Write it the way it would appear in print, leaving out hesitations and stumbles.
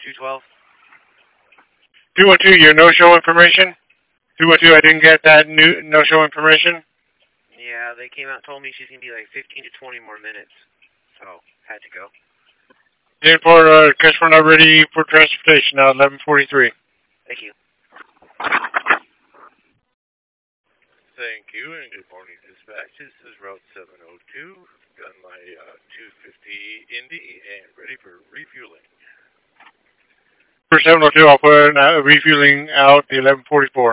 212. 212, your no-show information? 212, I didn't get that new no-show information. Yeah, they came out and told me she's going to be like 15 to 20 more minutes. So, had to go. And for customer not ready for transportation now, 11:43. Thank you. Thank you, and good morning, dispatch. This is Route 702. Got my 250 Indy and ready for refueling. For 702, I'll put refueling out the 11:44.